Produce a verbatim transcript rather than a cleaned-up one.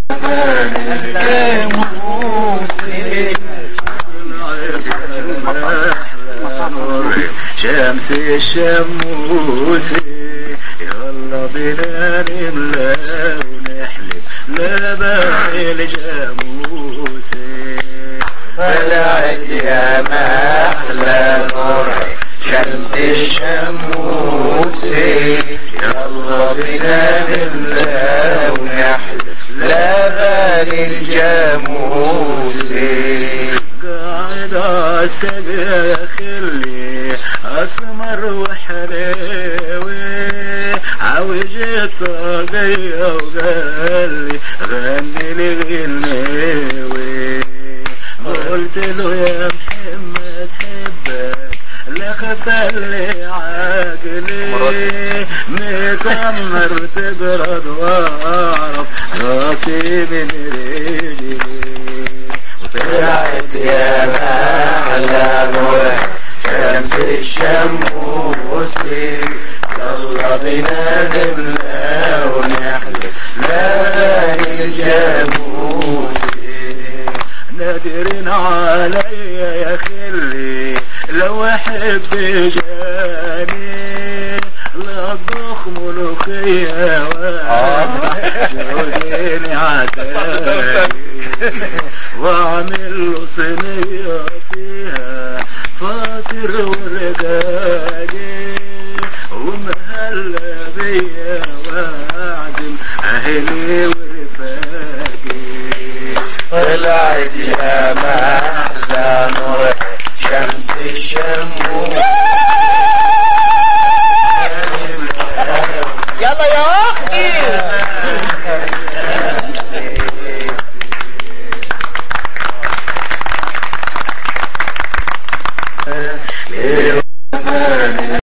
شمس الشموسي يلا بنا نملى ونحلب لبن الجاموسي. طلعت يا محلى نور شمس الشموسي يلا بنا نملى ونحلب لبن الجاموسي. قاعد عالسقا خلي اسمر وحليوي عوج الطاقية وقال لي غني لي غنيوي. قلت له يا محمد حبك لخفى لي عقلي متمر تبرد واعرف راسي من رجلي. طلعت يا محلى نور شمس الشموسي يلا بنا نملى ونحلب لبن الجاموسي. نادرين عليا يا خلي لو احب جاني لا اطبخ ملوخية وجوديني عتاني واعمل له صينية فيها فاطر ورقاقي ومهلا بيا واعدم اهلي ورفاقي. طلعت يا محلى نور شمس الشموسي يلا يا اختي.